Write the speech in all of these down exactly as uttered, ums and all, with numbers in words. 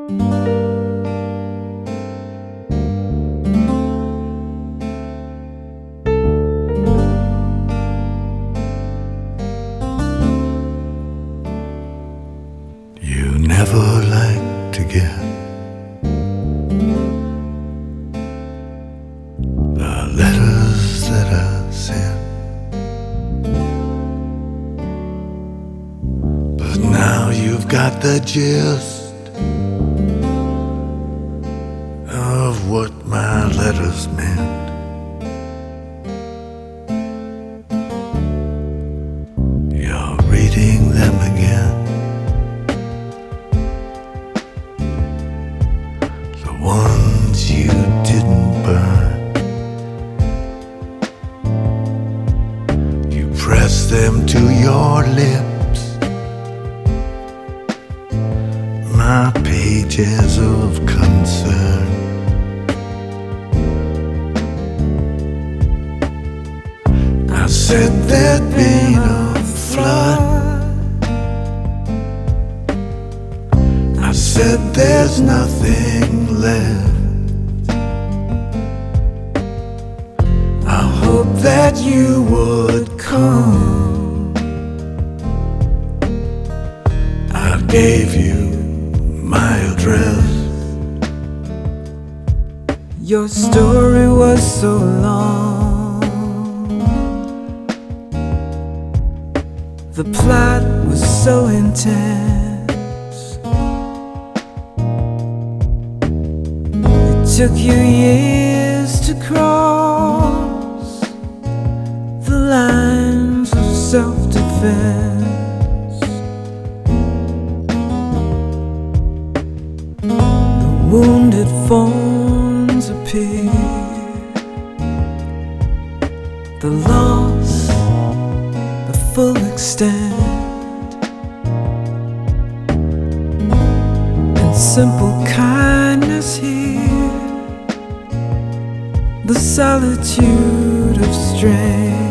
You never like to get the letters that I sent, but now you've got the gist of what my letters meant. You're reading them again, the ones you didn't burn. You press them to your lips, my pages of concern. I said there'd been a flood, I said there's nothing left. I hope that you would come. I gave you my address. Your story was so long, the plot was so intense. It took you years to cross the lines of self-defense. The wounded forms appear, the loss, the full extent, and simple kindness here, the solitude of strength.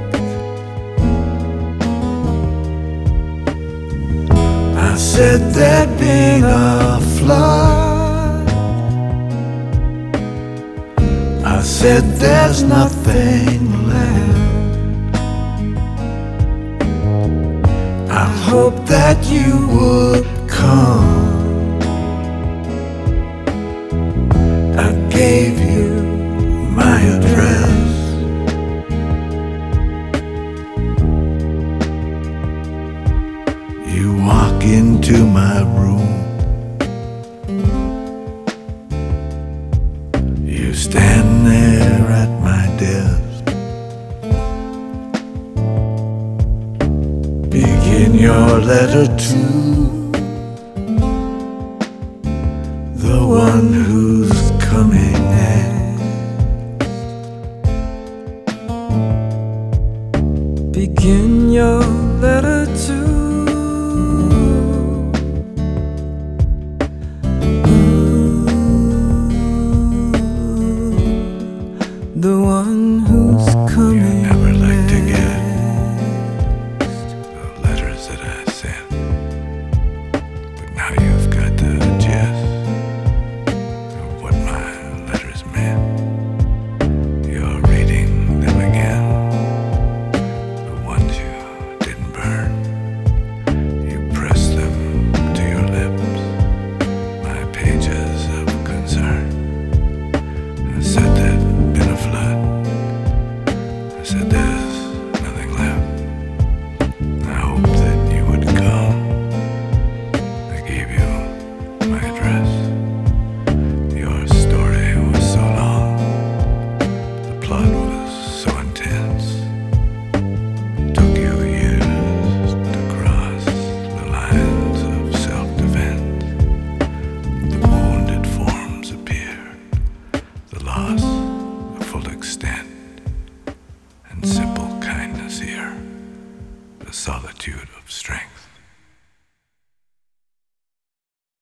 I said there'd been a flood, I said there's nothing left. I hope that you would come. I gave you my address. You walk into my room, you stand there at my desk. Begin your letter to the one who's coming next. Begin your letter to the one who's coming. You never like to get next. the letters that I sent, but now you've got the gist of what my letters meant. You're reading them again, the ones you didn't burn. You press them to your lips, my pages of concern. I said there'd been a flood, I said there's nothing left. I hope that you would come. I gave you my address. Your story was so long, the plot was so intense. It took you years to cross the lines of self-defense. The wounded forms appear, the loss, the full extent, and simple kindness here, the solitude of strength.